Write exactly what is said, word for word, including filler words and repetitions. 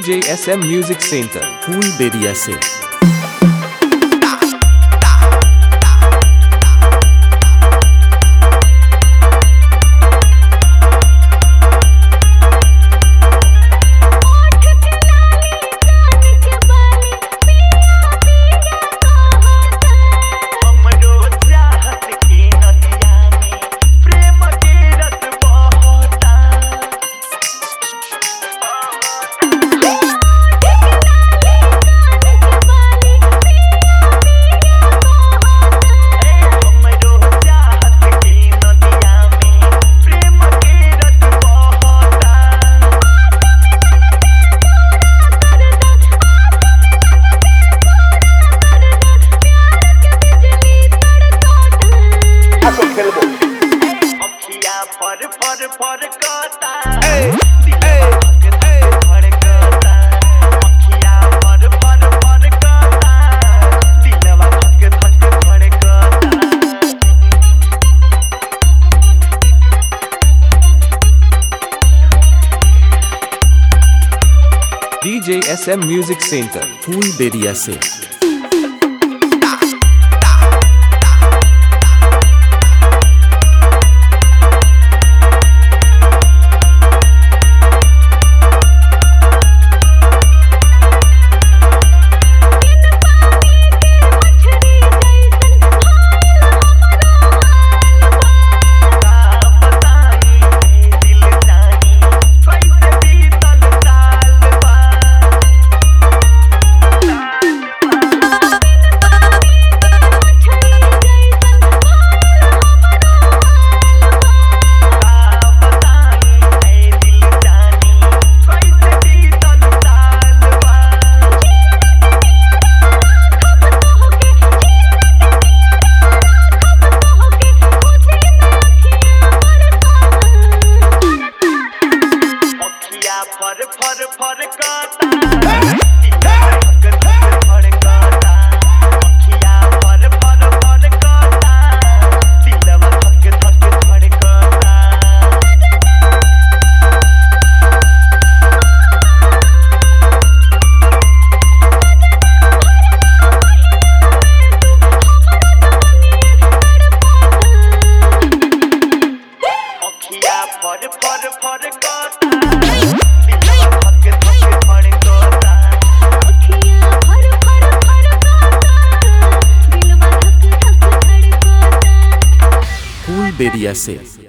DJ S M music centre Phulberia से। फर फर फर कोता ए ए ए फर कोता अखिया फर फर फर कोता दिलवा धक धक फर कोता। DJ S M music centre Phulberia से। फर फर फर कोता धक धक फर कोता अखिया फर फर फर कोता दिलवा धक धक फर कोता। अखिया फर फर फर कोता फूलबेरिया से।